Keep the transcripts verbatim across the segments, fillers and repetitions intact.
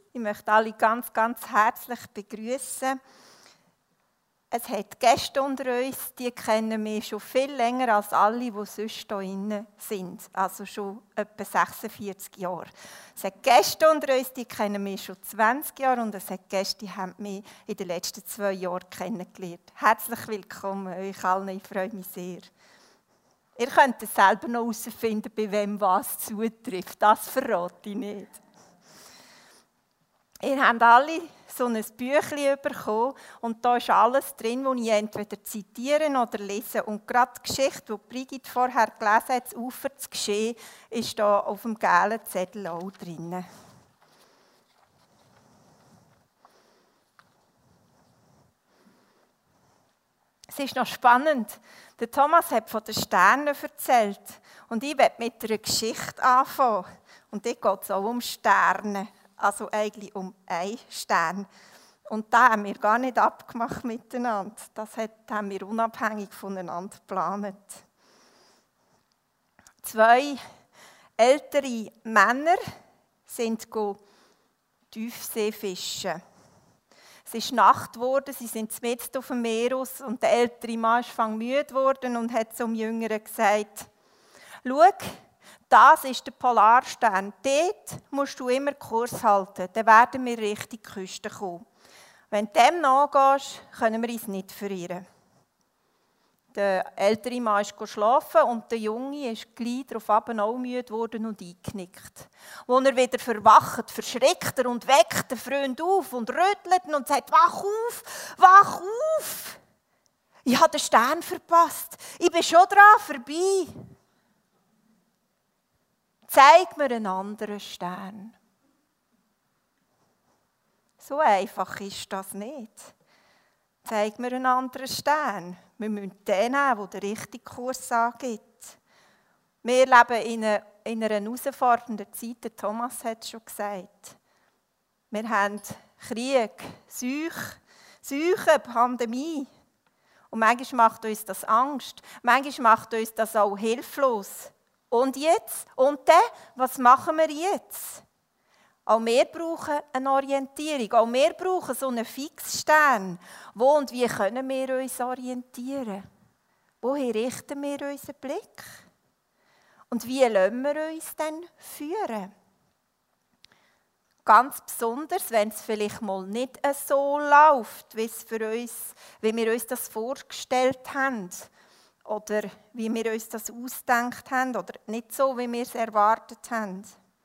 Ich möchte alle ganz, ganz herzlich begrüßen. Es hat Gäste unter uns, die kennen mich schon viel länger als alle, die sonst hier drin sind. Also schon etwa sechsundvierzig Jahre. Es hat Gäste unter uns, die kennen mich schon zwanzig Jahre und es hat Gäste, die haben mich in den letzten zwei Jahren kennengelernt. Herzlich willkommen euch allen, ich freue mich sehr. Ihr könnt es selber noch herausfinden, bei wem was zutrifft. Das verrate ich nicht. Ihr habt alle so ein Büchlein bekommen und da ist alles drin, das ich entweder zitieren oder lesen. Und gerade die Geschichte, die Brigitte vorher gelesen hat, das Ufer zu geschehen, ist da auf dem gelben Zettel auch drin. Es ist noch spannend. Der Thomas hat von den Sternen erzählt und ich werde mit einer Geschichte anfangen. Und dort geht es auch um Sterne. Also eigentlich um einen Stern. Und da haben wir gar nicht abgemacht miteinander. Das haben wir unabhängig voneinander geplant. Zwei ältere Männer sind Tiefseefischen. Es ist Nacht geworden, sie sind mitten auf dem Meer raus und der ältere Mann ist müde geworden und hat zum Jüngeren gesagt: «Schau, das ist der Polarstern. Dort musst du immer Kurs halten, dann werden wir Richtung Küste kommen. Wenn du dem nachgehst, können wir uns nicht verirren.» Der ältere Mann ist schlafen und der Junge ist gleich darauf auch müde geworden und eingenickt. Als er wieder verwacht, verschreckt er und weckt den Freund auf und rüttelt ihn und sagt: «Wach auf, wach auf! Ich habe den Stern verpasst. Ich bin schon dran vorbei. Zeig mir einen anderen Stern.» So einfach ist das nicht. Zeig mir einen anderen Stern. Wir müssen den nehmen, der den richtigen Kurs angibt. Wir leben in einer, in einer herausfordernden Zeit, der Thomas hat es schon gesagt. Wir haben Krieg, Seuche, Seuche, Pandemie. Und manchmal macht uns das Angst. Manchmal macht uns das auch hilflos. Und jetzt? Und dann? Was machen wir jetzt? Auch wir brauchen eine Orientierung. Auch wir brauchen so einen Fixstern. Wo und wie können wir uns orientieren? Wohin richten wir unseren Blick? Und wie lassen wir uns dann führen? Ganz besonders, wenn es vielleicht mal nicht so läuft, wie, es für uns, wie wir uns das vorgestellt haben. Oder wie wir uns das ausgedacht haben. Oder nicht so, wie wir es erwartet haben.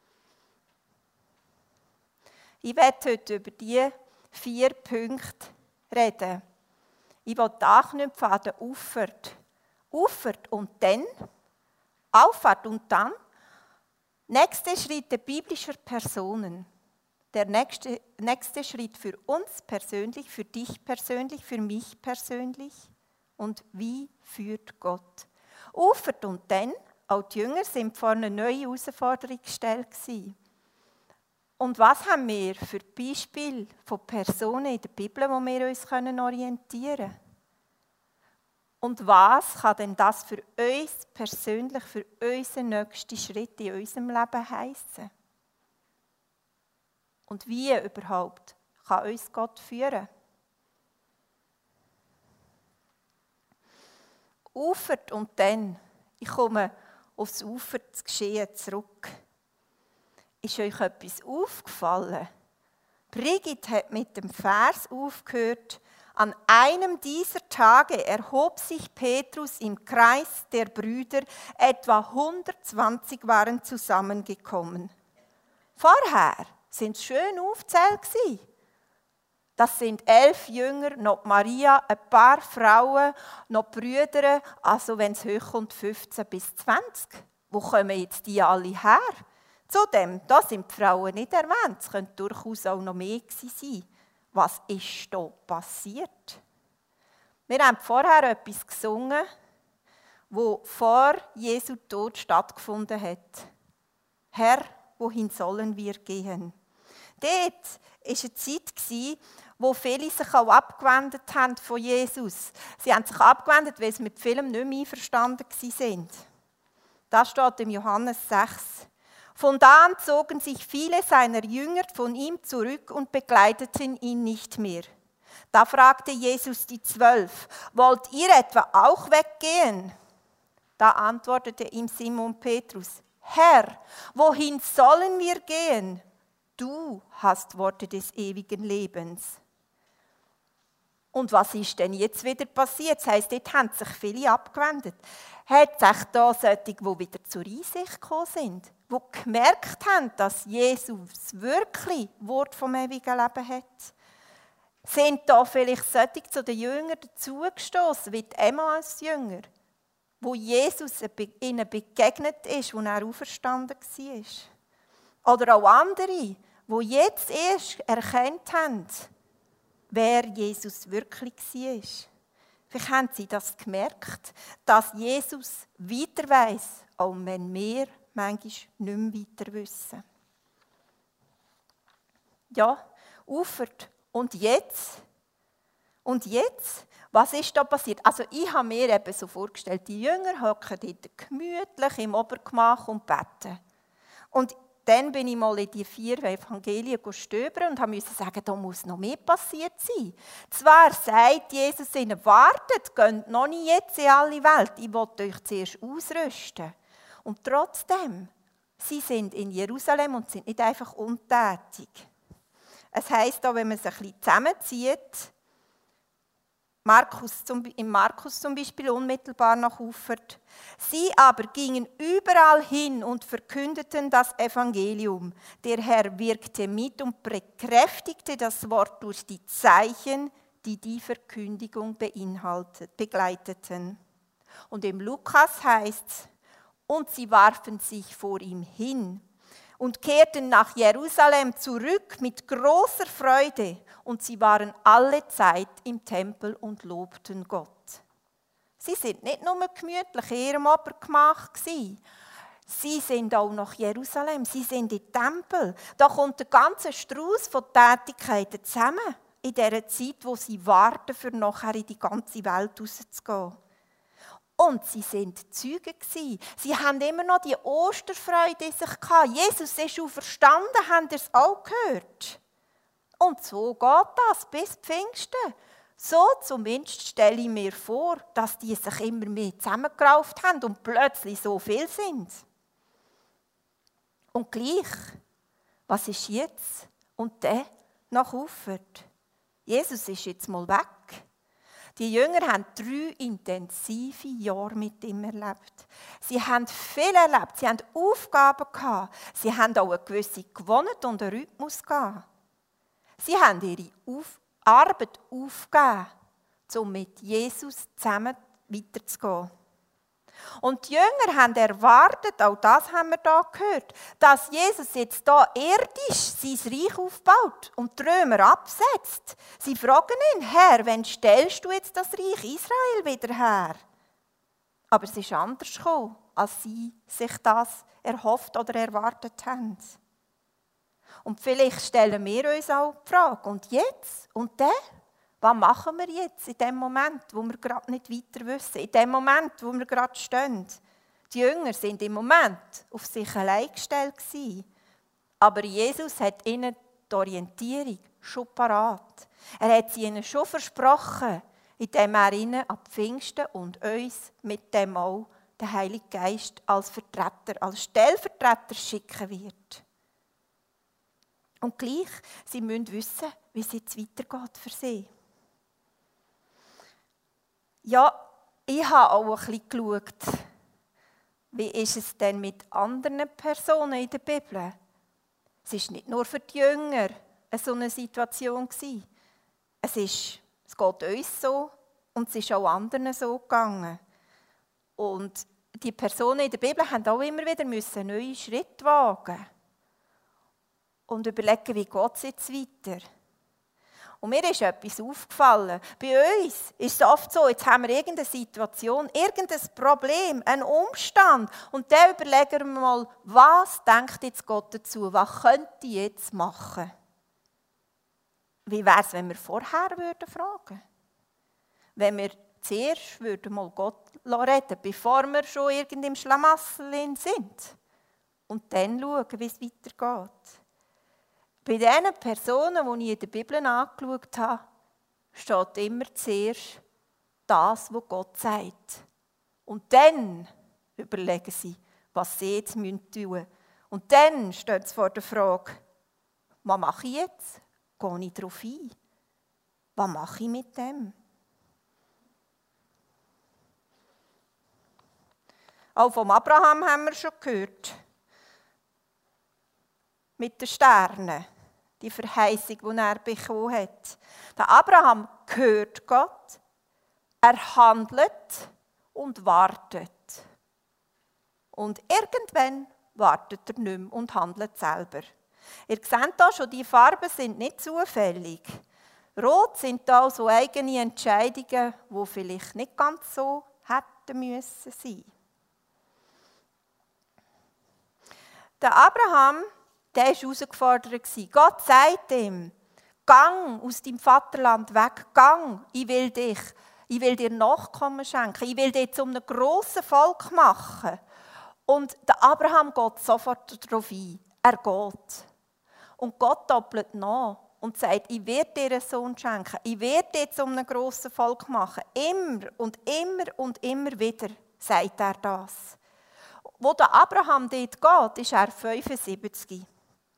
Ich werde heute über diese vier Punkte reden. Ich will anknüpfen an den Auffahrt. Auffahrt und dann, Auffahrt und dann. Nächster Schritt der biblischen Personen. Der nächste, nächste Schritt für uns persönlich, für dich persönlich, für mich persönlich. Und wie führt Gott? Auffahrt und dann, auch die Jünger sind vor eine neue Herausforderung gestellt gewesen. Und was haben wir für Beispiele von Personen in der Bibel, wo wir uns orientieren können? Und was kann denn das für uns persönlich, für unseren nächsten Schritt in unserem Leben heissen? Und wie überhaupt kann uns Gott führen? Ufert und dann, ich komme aufs Ufer zu geschehen zurück. Ist euch etwas aufgefallen? Brigitte hat mit dem Vers aufgehört: «An einem dieser Tage erhob sich Petrus im Kreis der Brüder, etwa hundertzwanzig waren zusammengekommen.» Vorher sind es schön aufgezählt. Das sind elf Jünger, noch Maria, ein paar Frauen, noch Brüder, also wenn es hochkommt, fünfzehn bis zwanzig. Wo kommen jetzt die alle her? Zudem, da sind die Frauen nicht erwähnt, es könnte durchaus auch noch mehr sein. Was ist da passiert? Wir haben vorher etwas gesungen, das vor Jesu Tod stattgefunden hat. «Herr, wohin sollen wir gehen?» Dort war eine Zeit, wo viele sich auch abgewendet haben von Jesus. Sie haben sich abgewendet, weil sie mit vielem nicht mehr einverstanden waren. Das steht im Johannes sechs. Von da an zogen sich viele seiner Jünger von ihm zurück und begleiteten ihn nicht mehr. Da fragte Jesus die Zwölf: Wollt ihr etwa auch weggehen? Da antwortete ihm Simon Petrus: Herr, wohin sollen wir gehen? Du hast Worte des ewigen Lebens. Und was ist denn jetzt wieder passiert? Das heisst, dort haben sich viele abgewendet. Hat sich da solche, die wieder zur Einsicht gekommen sind, die gemerkt haben, dass Jesus wirklich Wort vom ewigen Leben hat? Sind da vielleicht solche zu den Jüngern dazugestoßen, wie die Emmaus-Jünger, wo Jesus ihnen begegnet ist, als er auferstanden war? Oder auch andere, die jetzt erst erkannt haben, wer Jesus wirklich war. Vielleicht haben sie das gemerkt, dass Jesus weiter weiss, auch wenn wir manchmal nicht mehr weiter wissen. Ja, ufert. Und jetzt? Und jetzt? Was ist da passiert? Also ich habe mir eben so vorgestellt, die Jünger hocken dort gemütlich im Obergemach und beten. Und dann bin ich mal in die vier Evangelien stöbern und musste sagen, da muss noch mehr passiert sein. Zwar sagt Jesus ihnen, wartet, geht noch nicht jetzt in alle Welt, ich will euch zuerst ausrüsten. Und trotzdem, sie sind in Jerusalem und sind nicht einfach untätig. Es heisst da, wenn man sich ein bisschen zusammenzieht, Markus zum, im Markus zum Beispiel unmittelbar nach Ufert. Sie aber gingen überall hin und verkündeten das Evangelium. Der Herr wirkte mit und bekräftigte das Wort durch die Zeichen, die die Verkündigung beinhaltet, begleiteten. Und im Lukas heißt es, und sie warfen sich vor ihm hin und kehrten nach Jerusalem zurück mit großer Freude. Und sie waren alle Zeit im Tempel und lobten Gott. Sie sind nicht nur gemütlich in ihrem Obergemach gewesen. Sie sind auch nach Jerusalem, sie sind im Tempel. Da kommt der ganze Strauß von Tätigkeiten zusammen in dieser Zeit, wo sie warten, für nachher in die ganze Welt rauszugehen. Und sie sind Zeugen gewesen. Sie haben immer noch die Osterfreude in sich gehabt. Jesus ist auferstanden, habt ihr es auch gehört? Und so geht das bis Pfingsten. So zumindest stelle ich mir vor, dass die sich immer mehr zusammengerauft haben und plötzlich so viel sind. Und gleich, was ist jetzt? Und dann nach Ufert. Jesus ist jetzt mal weg. Die Jünger haben drei intensive Jahre mit ihm erlebt. Sie haben viel erlebt, sie haben Aufgaben gehabt, sie haben auch eine gewisse Gewohnheit und einen Rhythmus gehabt. Sie haben ihre Auf- Arbeit aufgegeben, um mit Jesus zusammen weiterzugehen. Und die Jünger haben erwartet, auch das haben wir hier gehört, dass Jesus jetzt hier irdisch sein Reich aufbaut und die Römer absetzt. Sie fragen ihn, Herr, wann stellst du jetzt das Reich Israel wieder her? Aber es ist anders gekommen, als sie sich das erhofft oder erwartet haben. Und vielleicht stellen wir uns auch die Frage, und jetzt? Und dann? Was machen wir jetzt in dem Moment, wo wir gerade nicht weiter wissen? In dem Moment, wo wir gerade stehen? Die Jünger sind im Moment auf sich allein gestellt gewesen. Aber Jesus hat ihnen die Orientierung schon parat. Er hat sie ihnen schon versprochen, indem er ihnen ab Pfingsten und uns mit dem auch den Heiligen Geist als Vertreter, als Stellvertreter schicken wird. Und gleich, sie müssen wissen, wie es jetzt weitergeht für sie. Ja, ich habe auch ein bisschen geschaut, wie ist es denn mit anderen Personen in der Bibel? Es war nicht nur für die Jünger so eine Situation. Es, ist, es geht uns so und es ist auch anderen so gegangen. Und die Personen in der Bibel haben auch immer wieder müssen neue Schritte wagen und überlegen, wie geht es jetzt weiter. Und mir ist etwas aufgefallen. Bei uns ist es oft so, jetzt haben wir irgendeine Situation, irgendein Problem, einen Umstand. Und dann überlegen wir mal, was denkt jetzt Gott dazu? Was könnte ich jetzt machen? Wie wäre es, wenn wir vorher würden fragen? Wenn wir zuerst würden mal Gott reden, bevor wir schon irgend im Schlamassel sind. und dann schauen, wie es weitergeht. Bei den Personen, die ich in der Bibel angeschaut habe, steht immer zuerst das, was Gott sagt. Und dann überlegen sie, was sie jetzt tun müssen. Und dann steht sie vor der Frage, was mache ich jetzt? Gehe ich darauf ein? Was mache ich mit dem? Auch vom Abraham haben wir schon gehört. Mit den Sternen. Die Verheißung, die er bekommen hat. Der Abraham hört Gott, er handelt und wartet. Und irgendwann wartet er nicht mehr und handelt selber. Ihr seht hier schon, die Farben sind nicht zufällig. Rot sind da so eigene Entscheidungen, die vielleicht nicht ganz so hätten müssen sein. Der Abraham, der war herausgefordert. Gott sagt ihm, gang aus deinem Vaterland weg, gang, ich will dich, ich will dir Nachkommen schenken, ich will dich zu einem grossen Volk machen. Und der Abraham geht sofort darauf ein, er geht. Und Gott doppelt nach und sagt, ich werde dir einen Sohn schenken, ich werde dich zu einem grossen Volk machen. Immer und immer und immer wieder sagt er das. Wo der Abraham dort geht, ist er fünfundsiebzig.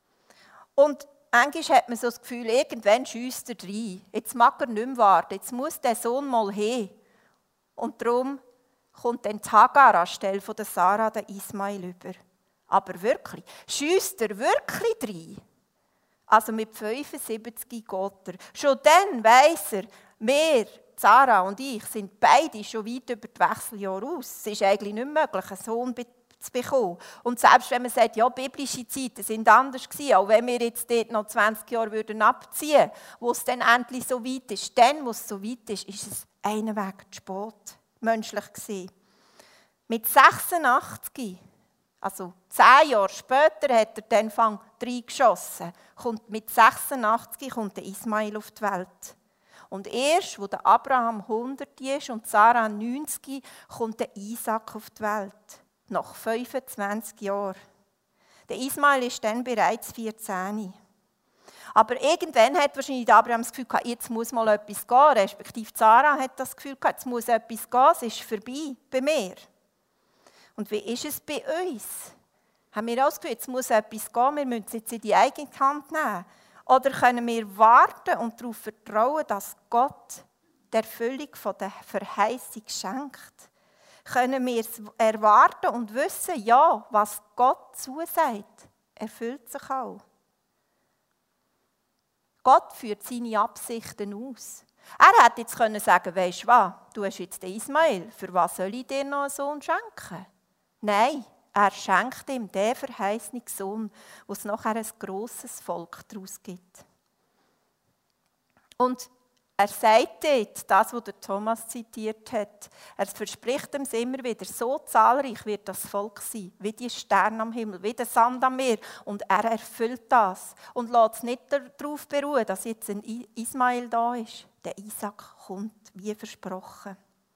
Und manchmal hat man so das Gefühl, irgendwann schiesst er rein. Jetzt mag er nicht mehr warten, jetzt muss der Sohn mal hin. Und darum kommt dann die Hagar anstelle von der Sarah den Ismail über. Aber wirklich, schiesst er wirklich rein? Also mit fünfundsiebzig geht er. Schon dann weiss er, wir, Sarah und ich, sind beide schon weit über die Wechseljahre aus. Es ist eigentlich nicht möglich, einen Sohn zu bekommen. Und selbst wenn man sagt, ja, biblische Zeiten sind anders gewesen, auch wenn wir jetzt dort noch zwanzig Jahre würden abziehen, wo es dann endlich so weit ist, dann, wo es so weit ist, ist es einen Weg zu spät, menschlich gesehen. Mit sechsundachtzig, also zehn Jahre später, hat er dann Fang reingeschossen. Kommt mit sechsundachtzig kommt der Ismail auf die Welt. Und erst, wo der Abraham hundert ist und Sarah neunzig, kommt der Isaac auf die Welt. Nach fünfundzwanzig Jahren. Der Ismail ist dann bereits vierzehn. Aber irgendwann hat wahrscheinlich Abraham das Gefühl gehabt, jetzt muss mal etwas gehen. Respektive Sarah hat das Gefühl gehabt, jetzt muss etwas gehen, es ist vorbei bei mir. Und wie ist es bei uns? Haben wir auch das Gefühl, jetzt muss etwas gehen, wir müssen es jetzt in die eigene Hand nehmen? Oder können wir warten und darauf vertrauen, dass Gott die Erfüllung der Verheißung schenkt? Können wir es erwarten und wissen, ja, was Gott zusagt, erfüllt sich auch. Gott führt seine Absichten aus. Er hätte jetzt können sagen, weisst du was, du hast jetzt den Ismail, für was soll ich dir noch einen Sohn schenken? Nein, er schenkt ihm den verheißenen Sohn, wo es nachher ein grosses Volk daraus gibt. Und er sagt dort, das, was der Thomas zitiert hat, er verspricht ihm immer wieder, so zahlreich wird das Volk sein, wie die Sterne am Himmel, wie der Sand am Meer. Und er erfüllt das und lässt es nicht darauf beruhen, dass jetzt ein Ismail da ist. Der Isaac kommt, wie versprochen.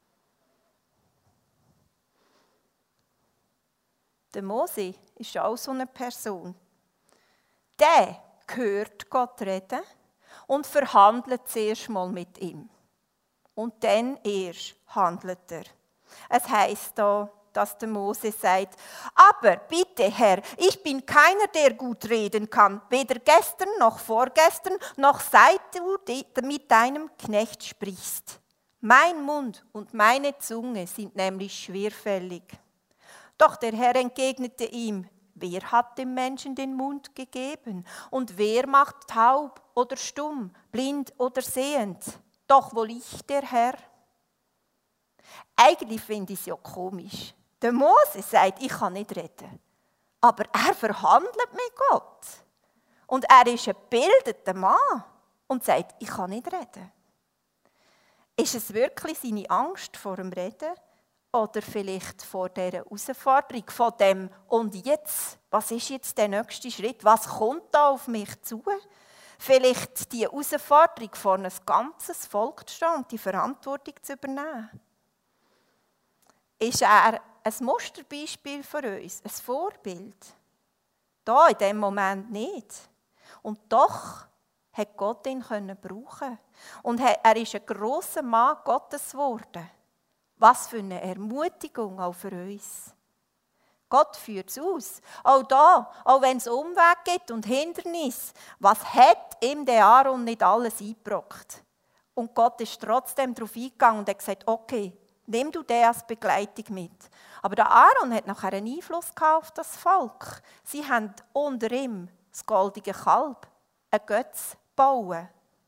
Der Mose ist auch so eine Person. Der hört Gott reden und verhandelt zuerst mal mit ihm. Und dann erst handelt er. Es heisst da, dass der Mose sagt, aber bitte, Herr, ich bin keiner, der gut reden kann, weder gestern noch vorgestern, noch seit du mit deinem Knecht sprichst. Mein Mund und meine Zunge sind nämlich schwerfällig. Doch der Herr entgegnete ihm, wer hat dem Menschen den Mund gegeben? Und wer macht taub oder stumm, blind oder sehend? Doch wohl ich, der Herr? Eigentlich finde ich es ja komisch. Der Mose sagt, ich kann nicht reden. Aber er verhandelt mit Gott. Und er ist ein gebildeter Mann und sagt, ich kann nicht reden. Ist es wirklich seine Angst vor dem Reden? Oder vielleicht vor dieser Herausforderung, von dem «Und jetzt? Was ist jetzt der nächste Schritt? Was kommt da auf mich zu?» Vielleicht die Herausforderung, vor ein ganzes Volk zu stehen und die Verantwortung zu übernehmen. Ist er ein Musterbeispiel für uns, ein Vorbild? Da in dem Moment nicht. Und doch hat Gott ihn können brauchen. Und er ist ein grosser Mann Gottes geworden. Was für eine Ermutigung auch für uns. Gott führt es aus. Auch da, auch wenn es Umweg gibt und Hindernis, was hat ihm der Aaron nicht alles eingebrockt? Und Gott ist trotzdem darauf eingegangen und hat gesagt, okay, nimm du den als Begleitung mit. Aber der Aaron hat nachher einen Einfluss auf das Volk. Sie haben unter ihm das goldige Kalb, ein Götz bauen.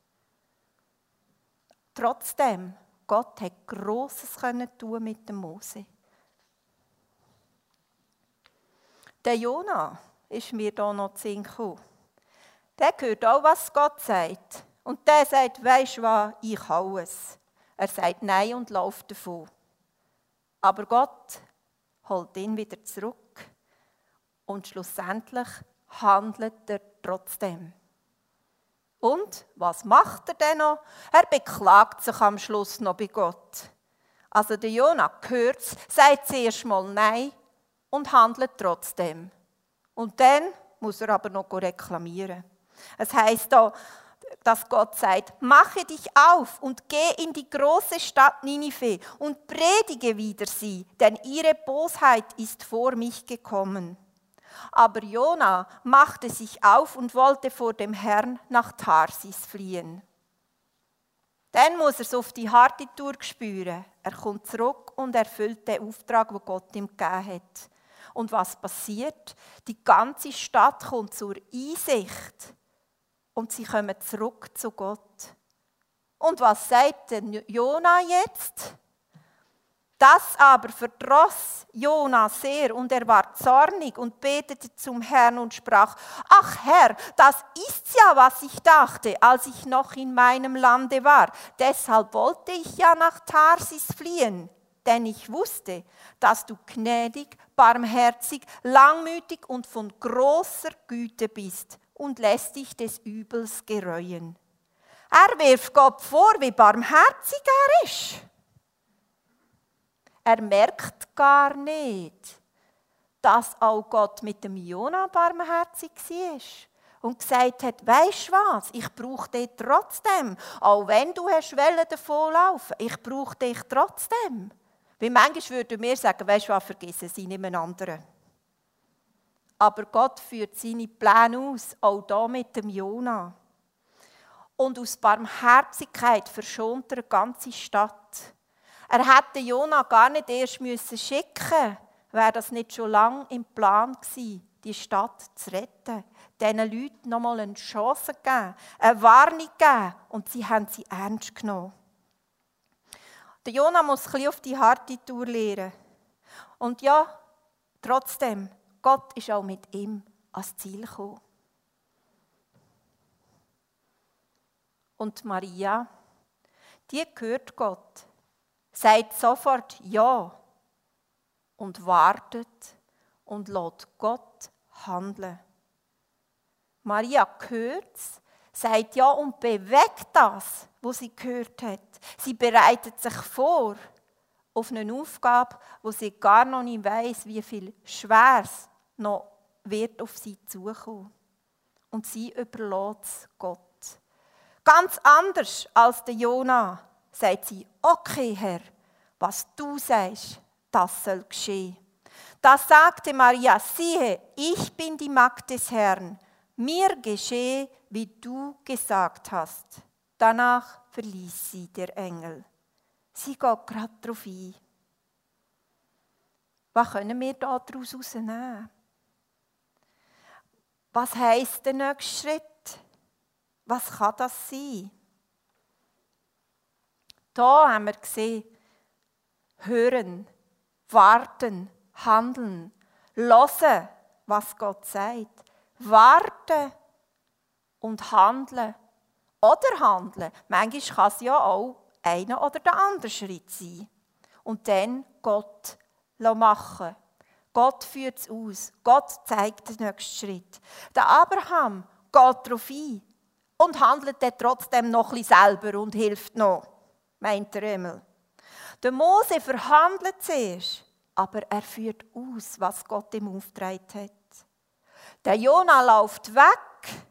Trotzdem, Gott hat Grosses tun mit dem Mose. Der Jona ist mir da noch zu Sinn gekommen. Der hört auch, was Gott sagt. Und der sagt, weisst du was, ich hau es. Er sagt Nein und läuft davon. Aber Gott holt ihn wieder zurück. Und schlussendlich handelt er trotzdem. Und was macht er denn noch? Er beklagt sich am Schluss noch bei Gott. Also der Jona hört es, sagt zuerst mal Nein und handelt trotzdem. Und dann muss er aber noch reklamieren. Es heisst da, dass Gott sagt, mache dich auf und geh in die große Stadt Ninive und predige wider sie, denn ihre Bosheit ist vor mich gekommen. Aber Jona machte sich auf und wollte vor dem Herrn nach Tarsis fliehen. Dann muss er es auf die harte Tour spüren. Er kommt zurück und erfüllt den Auftrag, den Gott ihm gegeben hat. Und was passiert? Die ganze Stadt kommt zur Einsicht und sie kommen zurück zu Gott. Und was sagt denn Jona jetzt? Das aber verdross Jona sehr und er war zornig und betete zum Herrn und sprach, ach Herr, das ist ja, was ich dachte, als ich noch in meinem Lande war. Deshalb wollte ich ja nach Tarsis fliehen, denn ich wusste, dass du gnädig, barmherzig, langmütig und von großer Güte bist und lässt dich des Übels gereuen. Er wirft Gott vor, wie barmherzig er ist. Er merkt gar nicht, dass auch Gott mit dem Jona barmherzig war und gesagt hat, weisst du was, ich brauche dich trotzdem. Auch wenn du hast wollen davonlaufen, ich brauche dich trotzdem. Weil manchmal würden wir sagen, weisst du was, vergessen sie nicht mehr anderen. Aber Gott führt seine Pläne aus, auch hier mit dem Jona. Und aus Barmherzigkeit verschont er eine ganze Stadt. Er hätte Jona gar nicht erst müssen schicken, wäre das nicht schon lange im Plan gewesen, die Stadt zu retten, diesen Leuten nochmal eine Chance geben, eine Warnung geben, und sie haben sie ernst genommen. Der Jona muss ein bisschen auf die harte Tour lernen. Und ja, trotzdem, Gott ist auch mit ihm ans Ziel gekommen. Und Maria, die hört Gott, sagt sofort Ja und wartet und lässt Gott handeln. Maria hört es, sagt Ja und bewegt das, was sie gehört hat. Sie bereitet sich vor auf eine Aufgabe, wo sie gar noch nicht weiss, wie viel Schweres noch wird auf sie zukommen. Und sie überlässt es Gott. Ganz anders als der Jona sagt sie, okay Herr, was du sagst, das soll geschehen. Da sagte Maria, siehe, ich bin die Magd des Herrn, mir geschehe, wie du gesagt hast. Danach verließ sie der Engel. Sie geht gerade darauf ein. Was können wir daraus herausnehmen? Was heisst der nächste Schritt? Was kann das sein? Da haben wir gesehen, hören, warten, handeln, hören, was Gott sagt, warten und handeln oder handeln. Manchmal kann es ja auch einer oder der andere Schritt sein. Und dann Gott machen. Gott führt es aus. Gott zeigt den nächsten Schritt. Der Abraham geht darauf ein und handelt dann trotzdem noch ein bisschen selber und hilft noch, meint der Emil. Der Mose verhandelt zuerst, aber er führt aus, was Gott ihm aufgetragen hat. Der Jona läuft weg,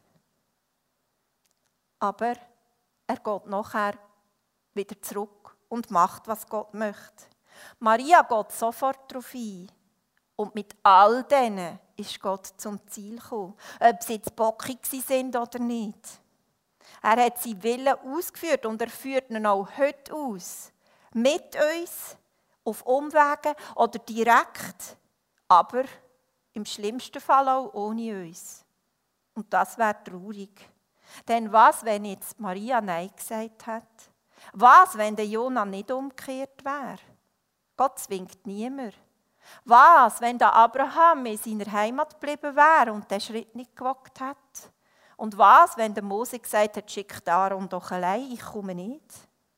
aber er geht nachher wieder zurück und macht, was Gott möchte. Maria geht sofort darauf ein. Und mit all denen ist Gott zum Ziel gekommen. Ob sie jetzt bockig sind oder nicht. Er hat seinen Willen ausgeführt und er führt ihn auch heute aus. Mit uns, auf Umwegen oder direkt, aber im schlimmsten Fall auch ohne uns. Und das wäre traurig. Denn was, wenn jetzt Maria Nein gesagt hat? Was, wenn der Jona nicht umgekehrt wäre? Gott zwingt niemand. Was, wenn der Abraham in seiner Heimat geblieben wäre und den Schritt nicht gewagt hat? Und was, wenn der Mose gesagt hat, schick Aaron doch allein, ich komme nicht?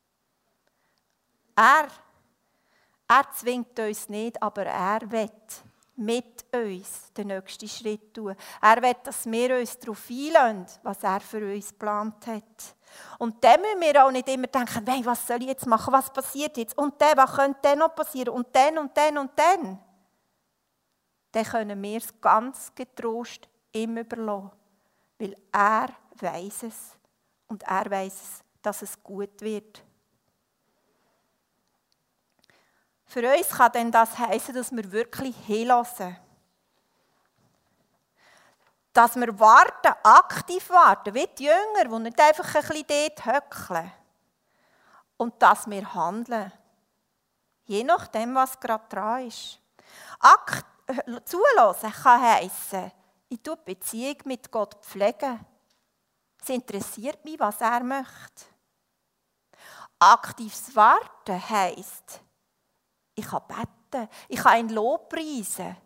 Er, er zwingt uns nicht, aber er will mit uns den nächsten Schritt tun. Er will, dass wir uns darauf einlassen, was er für uns geplant hat. Und dann müssen wir auch nicht immer denken, hey, was soll ich jetzt machen, was passiert jetzt? Und dann, was könnte dann noch passieren? Und dann, und dann, und dann. Dann können wir es ganz getrost ihm überlassen. Weil er weiss es. Und er weiss es, dass es gut wird. Für uns kann denn das heissen, dass wir wirklich hinlassen. Dass wir warten, aktiv warten, wie die Jünger, die nicht einfach ein bisschen dort hückeln. Und dass wir handeln. Je nachdem, was gerade dran ist. Akt, zulassen kann heissen, ich tue die Beziehung mit Gott pflegen. Es interessiert mich, was er möchte. Aktives Warten heisst, ich kann beten, ich kann ihn Lobpreisen.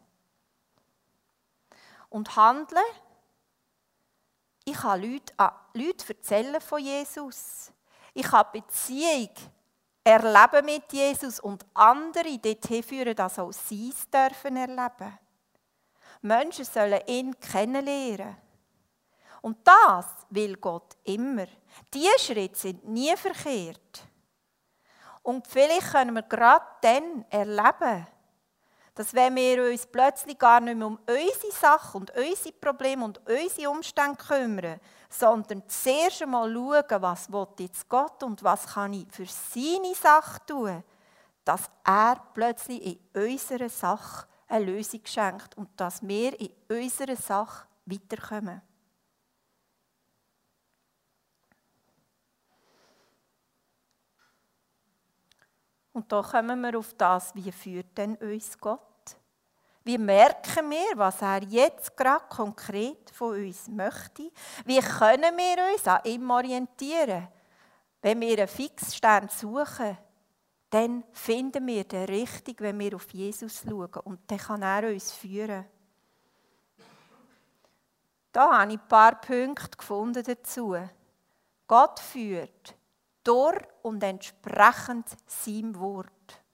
Und handeln, ich kann Leute, Leute erzählen von Jesus. Ich kann Beziehung erleben mit Jesus und andere dorthin führen, dass auch sie es dürfen erleben. Menschen sollen ihn kennenlernen. Und das will Gott immer. Diese Schritte sind nie verkehrt. Und vielleicht können wir gerade dann erleben, dass wenn wir uns plötzlich gar nicht mehr um unsere Sachen und unsere Probleme und unsere Umstände kümmern, sondern zuerst einmal schauen, was will jetzt Gott und was kann ich für seine Sache tun, dass er plötzlich in unserer Sache eine Lösung schenkt und dass wir in unserer Sache weiterkommen. Und da kommen wir auf das, wie führt denn uns Gott? Wie merken wir, was er jetzt gerade konkret von uns möchte? Wie können wir uns an ihm orientieren? Wenn wir einen Fixstern suchen, dann finden wir den richtig, wenn wir auf Jesus schauen. Und dann kann er uns führen. Da habe ich ein paar Punkte gefunden dazu. Gott führt durch und entsprechend seinem Wort.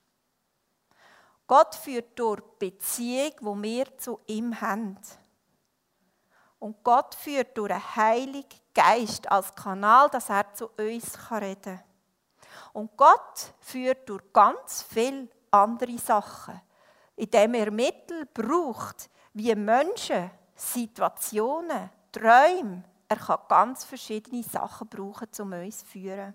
Gott führt durch die Beziehung, die wir zu ihm haben. Und Gott führt durch einen Heiligen Geist als Kanal, dass er zu uns reden kann. Und Gott führt durch ganz viele andere Sachen, indem er Mittel braucht, wie Menschen, Situationen, Träume. Er kann ganz verschiedene Sachen brauchen, um uns zu führen.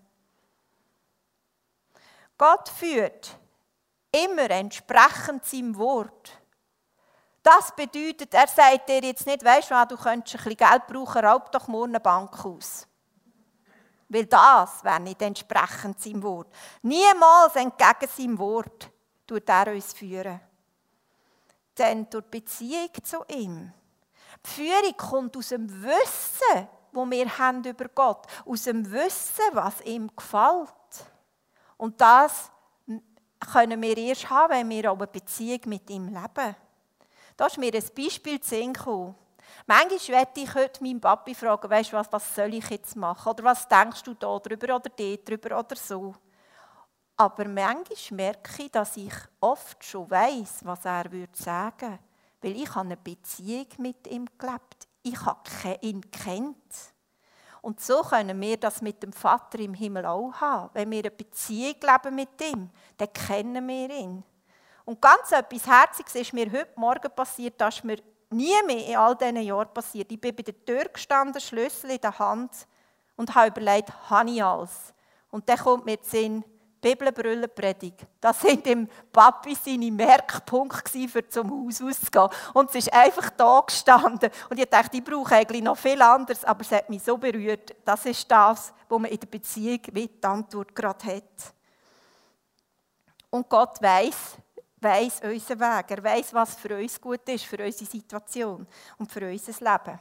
Gott führt immer entsprechend seinem Wort. Das bedeutet, er sagt dir jetzt nicht, weisst du, du könntest ein bisschen Geld brauchen, raub doch morgen eine Bank aus. Weil das wäre nicht entsprechend seinem Wort. Niemals entgegen seinem Wort tut er uns führen. Denn durch die Beziehung zu ihm. Die Führung kommt aus dem Wissen, das wir haben über Gott. Aus dem Wissen, was ihm gefällt. Und das können wir erst haben, wenn wir auch eine Beziehung mit ihm leben. Da ist mir ein Beispiel zu Sinn gekommen. Manchmal möchte ich heute meinen Papi fragen, weißt du was, was soll ich jetzt machen? Oder was denkst du da drüber oder dort drüber oder so? Aber manchmal merke ich, dass ich oft schon weiss, was er sagen würde. Weil ich habe eine Beziehung mit ihm gelebt. Ich habe ihn kennt. Und so können wir das mit dem Vater im Himmel auch haben. Wenn wir eine Beziehung leben mit ihm, dann kennen wir ihn. Und ganz etwas Herziges ist mir heute Morgen passiert, da ist mir nie mehr in all diesen Jahren passiert. Ich bin bei der Tür gestanden, Schlüssel in der Hand und habe überlegt, habe ich alles? Und dann kommt mir in den Sinn, Bibelbrüllenpredigt. Das sind im Papi seine Merkpunkte, um zum Haus auszugehen. Und es ist einfach da gestanden. Und ich dachte, ich brauche eigentlich noch viel anderes, aber es hat mich so berührt. Das ist das, was man in der Beziehung wie die Antwort gerade hat. Und Gott weiss, weiss unseren Weg. Er weiss, was für uns gut ist, für unsere Situation und für unser Leben.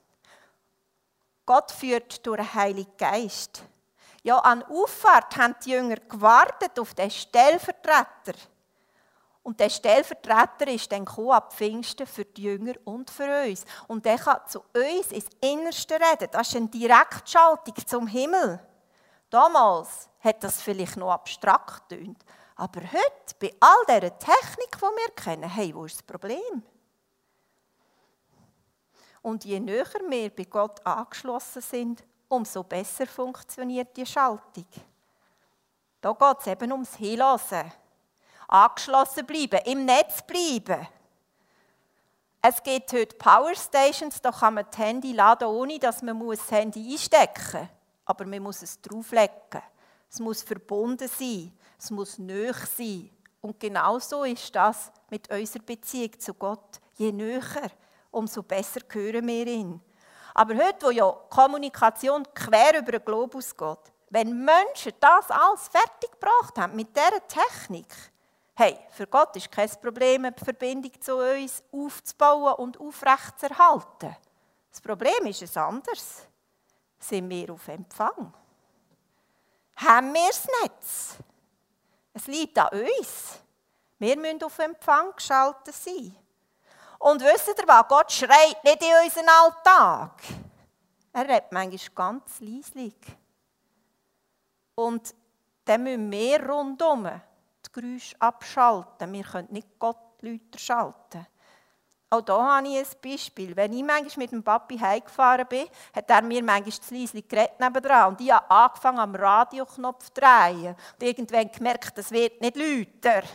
Gott führt durch den Heiligen Geist. Ja, an Auffahrt haben die Jünger gewartet auf den Stellvertreter. Und der Stellvertreter ist dann ab Pfingsten für die Jünger und für uns. Und der kann zu uns ins Innerste reden. Das ist eine Direktschaltung zum Himmel. Damals hat das vielleicht noch abstrakt getönt. Aber heute, bei all dieser Technik, die wir kennen, hey, wo ist das Problem? Und je näher wir bei Gott angeschlossen sind, umso besser funktioniert die Schaltung. Da geht es eben ums Hinlassen. Angeschlossen bleiben, im Netz bleiben. Es gibt heute Powerstations, da kann man das Handy laden, ohne dass man das Handy einstecken muss. Aber man muss es drauflegen. Es muss verbunden sein, es muss nahe sein. Und genau so ist das mit unserer Beziehung zu Gott. Je näher, umso besser hören wir ihn. Aber heute, wo ja Kommunikation quer über den Globus geht, wenn Menschen das alles fertig gebracht haben mit dieser Technik, hey, für Gott ist kein Problem, eine Verbindung zu uns aufzubauen und aufrechtzuerhalten. Das Problem ist ein anderes. Sind wir auf Empfang? Haben wir das Netz? Es liegt an uns. Wir müssen auf Empfang geschaltet sein. Und wisst ihr was? Gott schreit nicht in unseren Alltag. Er redet manchmal ganz leislich. Und dann müssen wir rundherum die Geräusche abschalten. Wir können nicht Gott lauter schalten. Auch hier habe ich ein Beispiel. Wenn ich manchmal mit dem Papi heimgefahren bin, hat er mir manchmal zu leislich geredet nebendran. Und ich habe angefangen, am Radioknopf zu drehen. Und irgendwann gemerkt, das wird nicht lauter.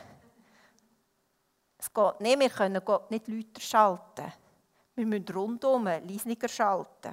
Es geht nicht, wir können Gott nicht lauter schalten. Wir müssen rundherum leislicher schalten.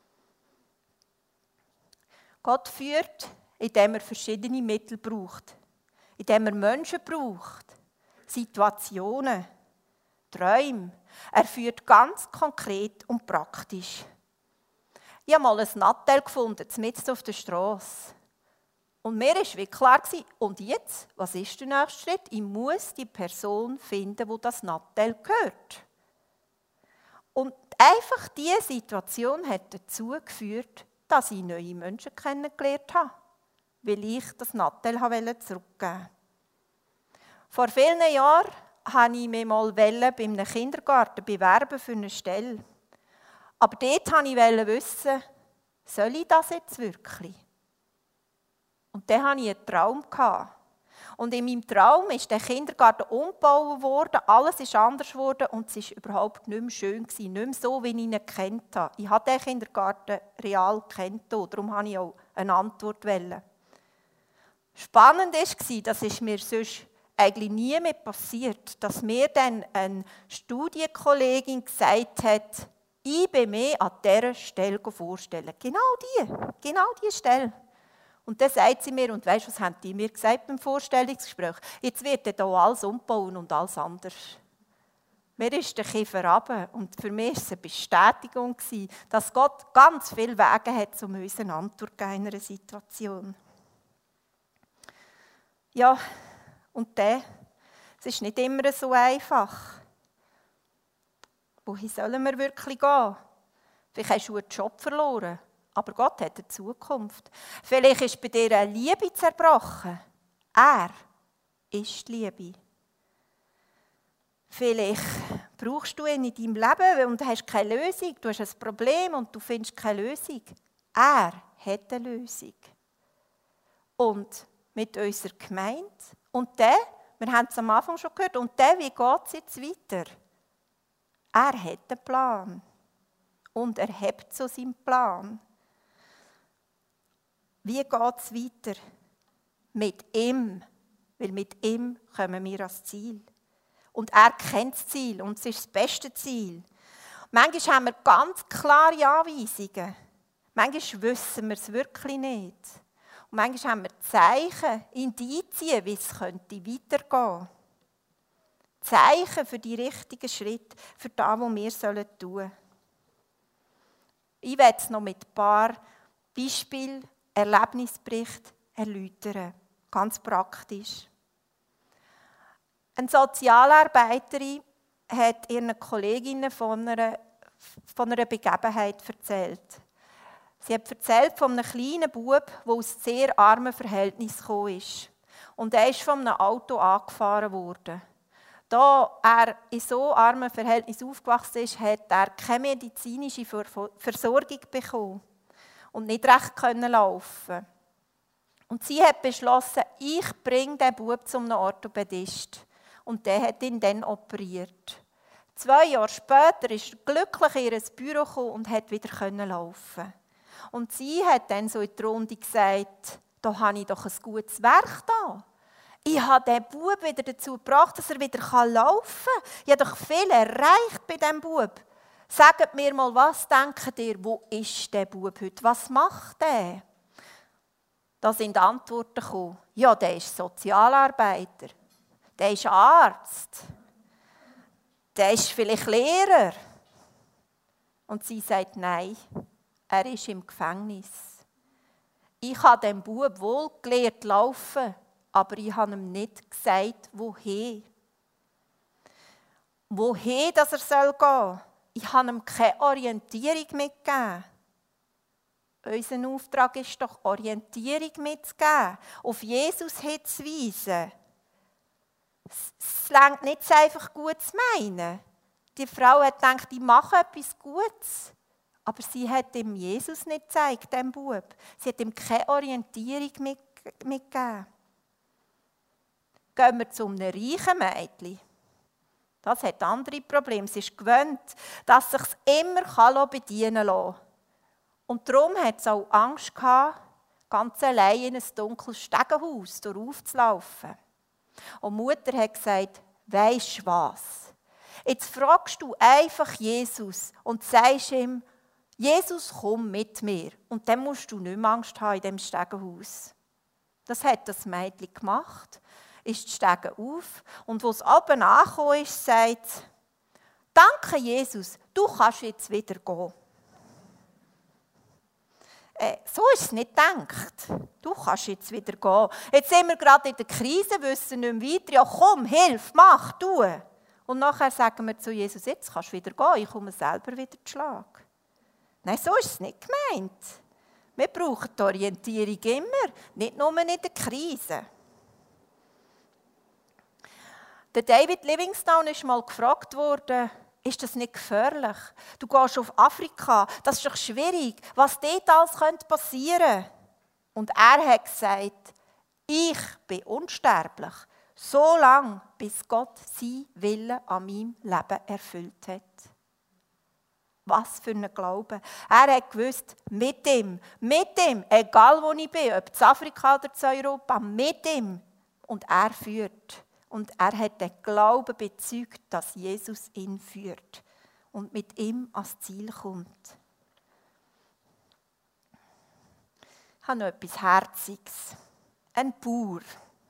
Gott führt, indem er verschiedene Mittel braucht. Indem er Menschen braucht. Situationen. Träume. Er führt ganz konkret und praktisch. Ich habe mal ein Nattel gefunden, mitten auf der Strasse. Und mir war wie klar, und jetzt, was ist der nächste Schritt? Ich muss die Person finden, die das Nattel gehört. Und einfach diese Situation hat dazu geführt, dass ich neue Menschen kennengelernt habe, weil ich das Nattel zurückgeben wollte. Vor vielen Jahren wollte ich mich mal bei einem Kindergarten bewerben für eine Stelle. Aber dort wollte ich wissen, soll ich das jetzt wirklich? Und dann hatte ich einen Traum. Und in meinem Traum ist der Kindergarten umgebaut worden, alles ist anders geworden und es war überhaupt nicht mehr schön, nicht mehr so, wie ich ihn gekannt habe. Ich habe den Kindergarten real gekannt, darum wollte ich auch eine Antwort. Spannend war, das ist mir sonst eigentlich nie mehr passiert, dass mir dann eine Studienkollegin gesagt hat, ich bin mir an dieser Stelle vorstellen. Genau die, genau diese Stelle. Und dann sagt sie mir, und weisst du, was haben die mir gesagt beim Vorstellungsgespräch? Jetzt wird hier alles umbauen und alles anders. Mir ist der Kiefer runter und für mich war es eine Bestätigung, dass Gott ganz viele Wege hat, um uns eine Antwort zu geben in einer Situation. Ja, und dann, es ist nicht immer so einfach. Wohin sollen wir wirklich gehen? Vielleicht hast du einen Job verloren, aber Gott hat eine Zukunft. Vielleicht ist bei dir eine Liebe zerbrochen. Er ist die Liebe. Vielleicht brauchst du ihn in deinem Leben und hast keine Lösung. Du hast ein Problem und du findest keine Lösung. Er hat eine Lösung. Und mit unserer Gemeinde. Und dann, wir haben es am Anfang schon gehört, und dann, wie geht es jetzt weiter? Er hat einen Plan. Und er hebt so seinen Plan. Wie geht es weiter? Mit ihm. Weil mit ihm kommen wir ans Ziel. Und er kennt das Ziel und es ist das beste Ziel. Manchmal haben wir ganz klare Anweisungen. Manchmal wissen wir es wirklich nicht. Und manchmal haben wir Zeichen, Indizien, wie es könnte weitergehen. Zeichen für die richtigen Schritte, für das, was wir tun sollen. Ich werde es noch mit ein paar Beispielen, Erlebnisberichten erläutern. Ganz praktisch. Eine Sozialarbeiterin hat ihren Kolleginnen von einer, von einer Begebenheit erzählt. Sie hat erzählt von einem kleinen Bub, der aus sehr armen Verhältnissen gekommen ist. Und er ist von einem Auto angefahren worden. Da er in so armen Verhältnissen aufgewachsen ist, hat er keine medizinische Versorgung bekommen und nicht recht können laufen. Und sie hat beschlossen, ich bringe den Bub zum Orthopädist. Und der hat ihn dann operiert. Zwei Jahre später ist er glücklich in ihr Büro gekommen und hat wieder laufen. Und sie hat dann so in die Runde gesagt, da habe ich doch ein gutes Werk da. Ich habe den Bub wieder dazu gebracht, dass er wieder laufen kann. Ich habe doch viel erreicht bei diesem Bub. Sagt mir mal, was denkt ihr, wo ist der Bub heute? Was macht der? Da sind Antworten gekommen. Ja, der ist Sozialarbeiter. Der ist Arzt. Der ist vielleicht Lehrer. Und sie sagt, nein, er ist im Gefängnis. Ich habe dem Bub wohl gelehrt laufen, aber ich habe ihm nicht gesagt, wohin. Wohin, dass er soll gehen. Ich habe ihm keine Orientierung mitgegeben. Unser Auftrag ist doch, Orientierung mitzugeben, auf Jesus hinzuweisen. Es reicht nicht, es einfach gut zu meinen. Die Frau hat gedacht, ich mache etwas Gutes. Aber sie hat ihm Jesus nicht gezeigt, dem Bub. Sie hat ihm keine Orientierung mitgegeben. Gehen wir zu einem reichen Mädchen. Das hat andere Probleme. Sie ist gewöhnt, dass es sich immer bedienen lassen kann. Und darum hat sie auch Angst gehabt, ganz allein in ein dunkles Stegenhaus durchzulaufen. Und die Mutter hat gesagt, weisst du was? Jetzt fragst du einfach Jesus und sagst ihm, Jesus, komm mit mir. Und dann musst du nicht mehr Angst haben in diesem Stegenhaus. Das hat das Mädchen gemacht, ist die Stege auf und als es oben angekommen ist, sagt sie, danke Jesus, du kannst jetzt wieder gehen. Äh, so ist es nicht gedacht. Du kannst jetzt wieder gehen. Jetzt sind wir gerade in der Krise, wissen nicht mehr weiter. Ja komm, hilf, mach, tu. Und nachher sagen wir zu Jesus, jetzt kannst du wieder gehen, ich komme selber wieder zu Schlag. Nein, so ist es nicht gemeint. Wir brauchen die Orientierung immer, nicht nur in der Krise. Der David Livingstone ist mal gefragt worden, ist das nicht gefährlich? Du gehst auf Afrika, das ist doch schwierig. Was dort alles passieren könnte? Und er hat gesagt, ich bin unsterblich, so lange, bis Gott sein Willen an meinem Leben erfüllt hat. Was für ein Glaube. Er hat gewusst, mit ihm, mit ihm, egal wo ich bin, ob in Afrika oder in Europa, mit ihm. Und er führt. Und er hat den Glauben bezeugt, dass Jesus ihn führt und mit ihm ans Ziel kommt. Ich habe noch etwas Herziges. Ein Bauer.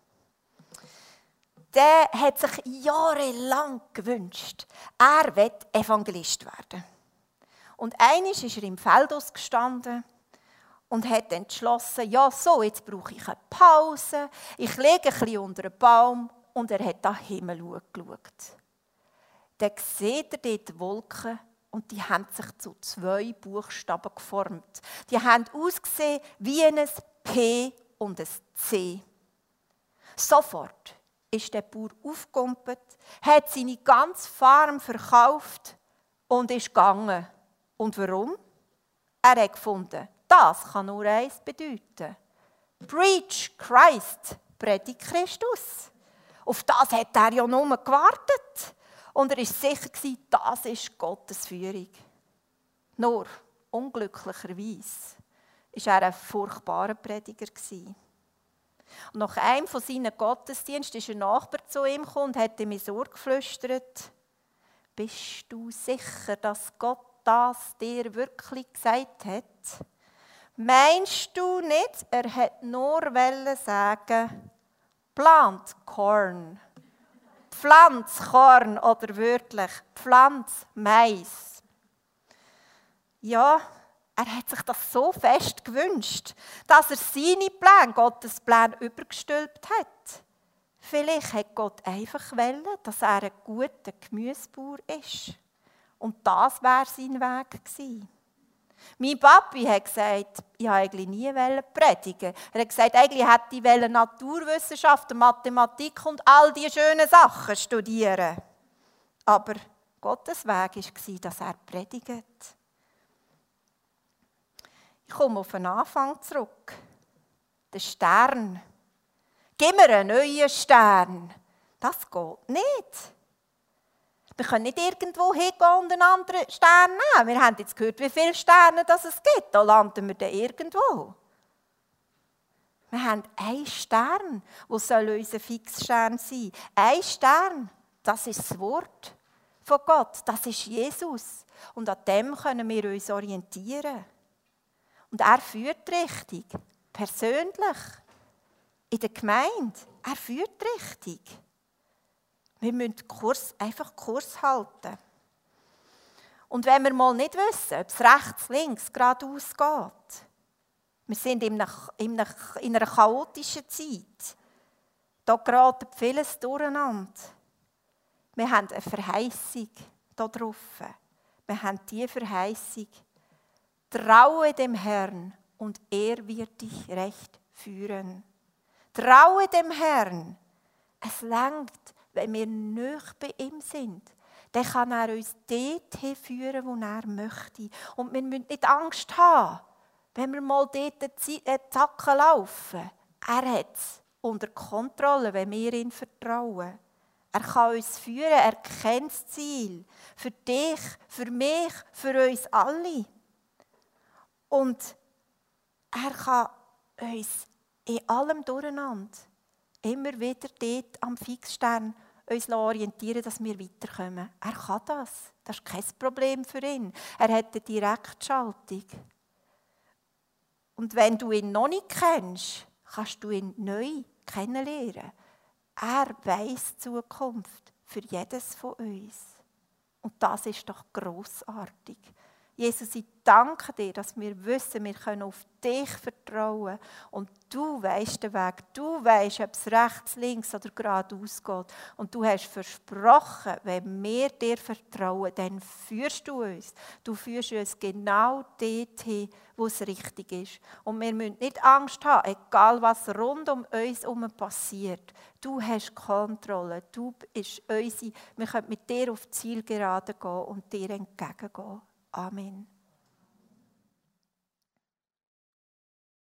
Der hat sich jahrelang gewünscht, er will Evangelist werden. Und einmal ist er im Feld ausgestanden und hat entschlossen, ja so, jetzt brauche ich eine Pause, ich lege ein bisschen unter einen Baum. Und er hat da Himmel geschaut. Dann sieht er dort die Wolken und die haben sich zu zwei Buchstaben geformt. Die haben ausgesehen wie ein P und ein C. Sofort ist der Bauer aufgekumpelt, hat seine ganze Farm verkauft und ist gegangen. Und warum? Er hat gefunden, das kann nur eins bedeuten. Preach Christ, predigt Christus. Auf das hat er ja nur gewartet. Und er war sicher, das ist Gottes Führung. Nur, unglücklicherweise, war er ein furchtbarer Prediger. Und nach einem von seinen Gottesdiensten ist ein Nachbar zu ihm gekommen und hat ihm ins Ohr geflüstert, bist du sicher, dass Gott das dir wirklich gesagt hat? Meinst du nicht, er hat nur wollen sagen, plant Korn, pflanz Korn oder wörtlich, pflanz Mais. Ja, er hat sich das so fest gewünscht, dass er seine Pläne, Gottes Pläne, übergestülpt hat. Vielleicht hat Gott einfach wollen, dass er ein guter Gemüsebauer ist. Und das wäre sein Weg gewesen. Mein Papi hat gesagt, ich wollte eigentlich nie predigen. Er hat gesagt, eigentlich hätte ich Naturwissenschaften, Mathematik und all diese schönen Sachen studieren. Aber Gottes Weg war, dass er predigt. Ich komme auf den Anfang zurück. Der Stern. Gib mir einen neuen Stern. Das geht nicht. Wir können nicht irgendwo hingehen und einen anderen Stern nehmen. Wir haben jetzt gehört, wie viele Sterne es gibt. Da landen wir dann irgendwo. Wir haben einen Stern, der soll unser Fixstern sein. Ein Stern, das ist das Wort von Gott. Das ist Jesus. Und an dem können wir uns orientieren. Und er führt richtig. Persönlich. In der Gemeinde. Er führt richtig. Wir müssen Kurs, einfach Kurs halten. Und wenn wir mal nicht wissen, ob es rechts, links, geradeaus geht, wir sind in einer, in einer, in einer chaotischen Zeit. Da gerät vieles durcheinander. Wir haben eine Verheißung da drauf. Wir haben die Verheißung. Traue dem Herrn und er wird dich recht führen. Traue dem Herrn. Es reicht, wenn wir nahe bei ihm sind. Dann kann er uns dort führen, wo er möchte. Und wir müssen nicht Angst haben, wenn wir mal dort die Zacke laufen. Er hat es unter Kontrolle, wenn wir ihm vertrauen. Er kann uns führen, er kennt das Ziel. Für dich, für mich, für uns alle. Und er kann uns in allem durcheinander immer wieder dort am Fixstern uns orientieren, dass wir weiterkommen. Er kann das. Das ist kein Problem für ihn. Er hat eine Direktschaltung. Und wenn du ihn noch nicht kennst, kannst du ihn neu kennenlernen. Er weiss die Zukunft für jedes von uns. Und das ist doch grossartig. Jesus, ich danke dir, dass wir wissen, wir können auf dich vertrauen. Und du weisst den Weg. Du weisst, ob es rechts, links oder geradeaus geht. Und du hast versprochen, wenn wir dir vertrauen, dann führst du uns. Du führst uns genau dorthin, wo es richtig ist. Und wir müssen nicht Angst haben, egal was rund um uns herum passiert. Du hast Kontrolle. Du bist unsere. Wir können mit dir auf die Zielgerade gehen und dir entgegengehen. Amen.